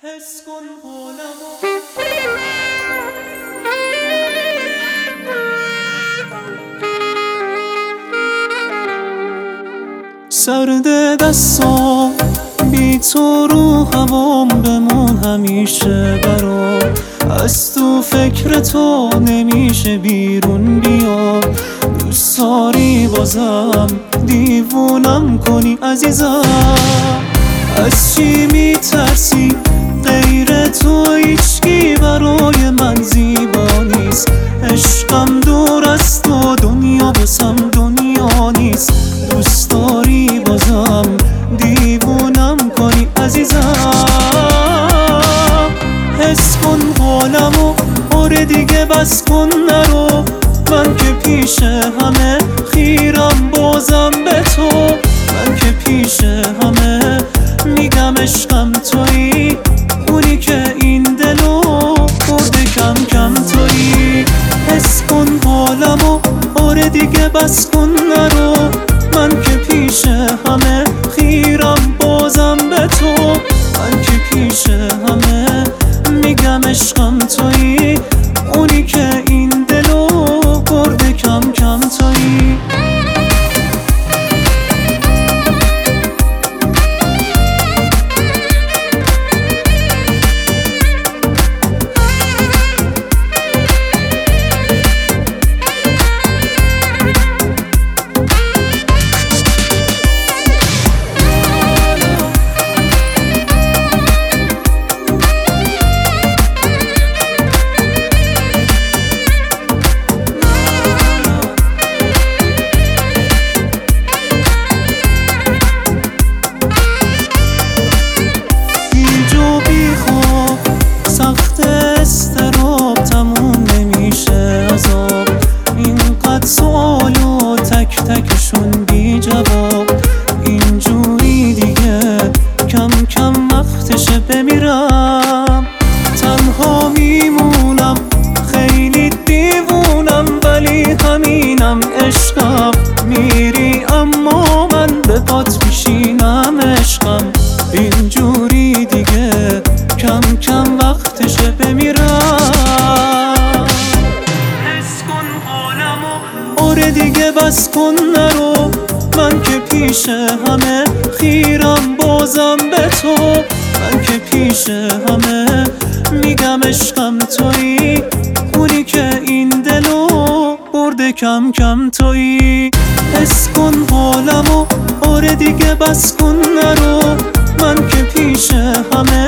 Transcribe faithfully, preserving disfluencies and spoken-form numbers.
حس کن حالمو سرد دستام بی تو رو هوام بمون همیشه برام از تو فکر تو نمیشه بیرون بیام دوست داری بازم دیوونم کنی عزیزم از چی میترسی غیر تو هیچکی برای من زیبا نیست عشقم دور از تو دنیا بسم دنیا نیست دوست داری بازم دیوونم کنی عزیزم حس کن حالمو آره دیگه بس کن نرو من که پیش همه خیرم بازم به تو من که پیش همه میگم عشقم تویی اونی که این دلو برده کم کم تویی حس کن حالمو آره دیگه بس کن نرو من که پیش همه خیرم بازم به تو من که پیش همه میگم عشقم تویی اونی که این دلو برده کم کم تویی سوالو تک تکشون بی جواب اینجوری دیگه کم کم وقتشه بمیرم تنها میمونم خیلی دیوونم ولی همینم عشقم میری اما من به پات میشینم عشقم اینجوری دیگه کم کم وقتشه بمیرم آره دیگه بس کن نرو من که پیش همه خیرم بازم به تو من که پیش همه میگم عشقم تویی اونی که این دلو برده کم کم تویی حس کن حالمو آره دیگه بس کن نرو من که پیش همه